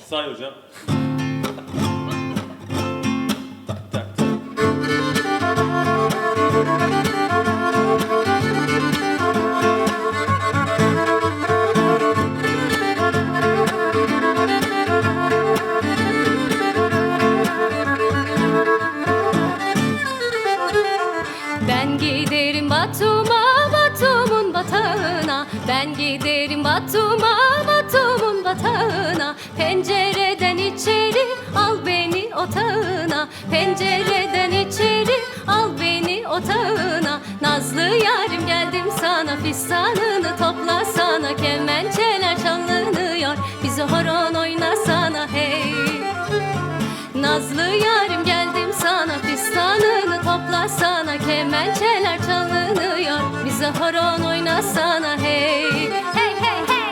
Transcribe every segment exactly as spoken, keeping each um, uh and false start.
Say hocam. Ben giderim Batum'a, Batum'un batağına. Ben giderim Batum'a, Batum'un batağına. Pencereden içeri al beni otağına. Pencereden içeri al beni otağına. Nazlı yarim geldim sana, fistanını toplasana. Kemençeler çalınıyor, bize horon oynasana hey. Nazlı yarim geldim sana, fistanını toplasana. Kemençeler çalınıyor, bize horon oynasana hey. Hey hey hey.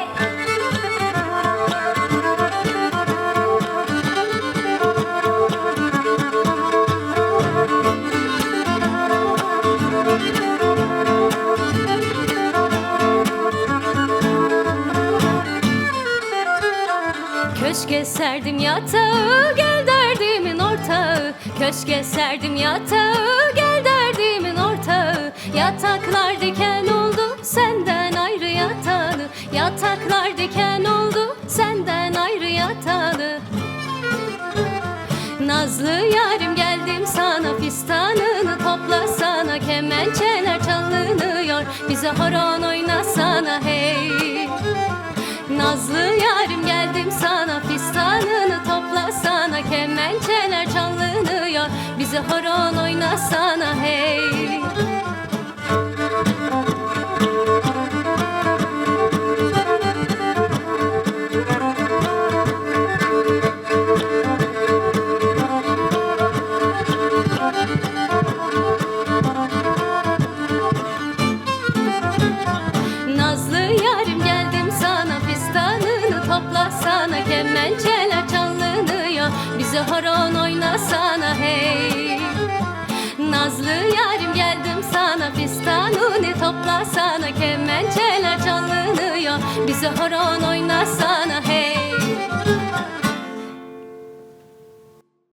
Köşke serdim yatağı, gel derdimin ortağı. Köşke serdim yatağı, gel derdimin ortağı. Yataklar diken oldu, senden ayrı yatalı. Yataklar diken oldu, senden ayrı yatalı. Nazlı yarim geldim sana, fistanını toplasana. Kemençeler çalınıyor, bize horon oynasana hey. Nazlı yarim geldim sana, fistanını toplasana. Kemençeler çalınıyor, bize horon oynasana hey. Nazlı yarim geldim sana, fistanını toplasana. Kemençeler çalınıyor, bize horon oynasana hey. Nazlı yarim geldim sana, fistanını toplasana. Kemençeler çalınıyor, bize horon oynasana